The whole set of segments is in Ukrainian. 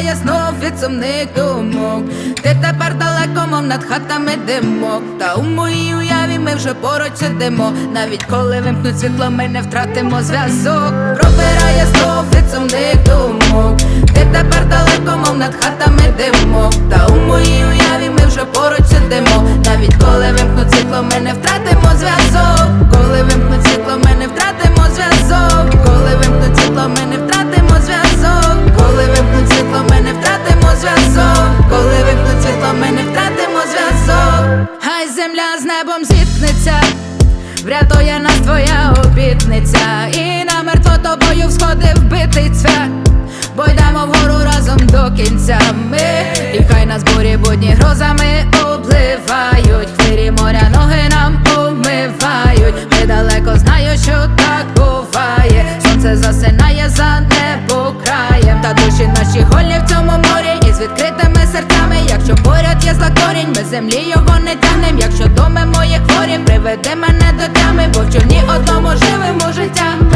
пробирає знов від сумних думок. Ти тепер далеко, мов над хатами димок. Та у моїй уяві ми вже поруч сидимо. Навіть коли вимкнуть світло, ми не втратимо зв'язок. Пробирає знов від сумних думок. Ти тепер далеко, мов над хатами димок. Та у моїй уяві ми вже поруч сидимо. Навіть коли вимкнуть світло, ми не втратимо зв'язок. Коли вимкнуть світло, ми не втратимо зв'язок. Коли вимкнуть світло, ми не втратимо зв'язок. Коли вимкнуть світло, ми не втратимо зв'язок. Коли вимкнуть світло, ми не втратимо зв'язок. Хай земля з небом зіткнеться, врятує нас твоя обітниця. І намертво тобою в сходи вбитий цвях, бо йдемо вгору разом до кінця ми. І хай нас бурі будні грозами обливають, хвилі моря ноги нам обмивають. Ми далеко, знаю, що так буває. Сонце засинає за небокраєм, та душі наші голі в цьому морі із відкритими серцями. Якщо поряд є зла корінь, ми землі його не тягнем. Якщо доми мої хворі, приведи мене до тями, бо в човні одному живемо життями.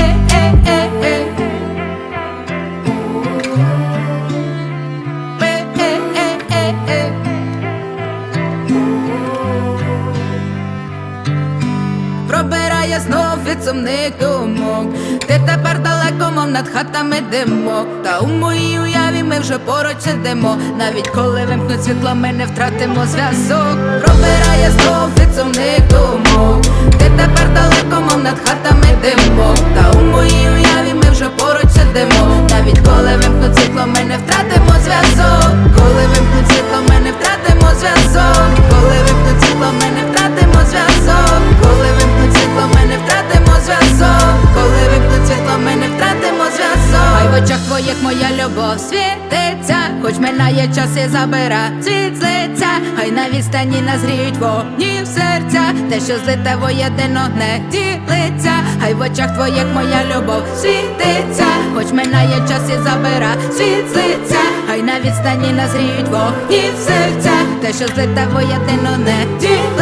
Пробирає знов від сумних думок. Ти тепер далеко, мов над хатами димок. Та у моїй уяві ми вже поруч сидимо. Навіть коли вимкнуть світло, ми не втратимо зв'язок. Пробирає знов від сумних думок. Ти тепер далеко, мов над хатами димок. Та у моїй уяві ми вже поруч сидимо. Навіть коли вимкнуть світло, ми не втратимо зв'язок. Коли вимкнуть світло, ми не втратимо зв'язок. Коли вимкнуть світло, ми не втратимо зв'язок. Коли вимкнуть світло, ми не втратимо зв'язок. Коли вимкнуть світло, ми не втратимо зв'язок. Хай в очах твоїх моя любов світиться, хоч минає час і забира світ з лиця. Хай на відстані назріють вогні в серця, те, що злите воєдино не ділиться. Хай в очах твоїх моя любов світиться, хоч минає час і забира світ з лиця. Хай на відстані назріють вогні в серця, те, що злите воєдино не ділиться.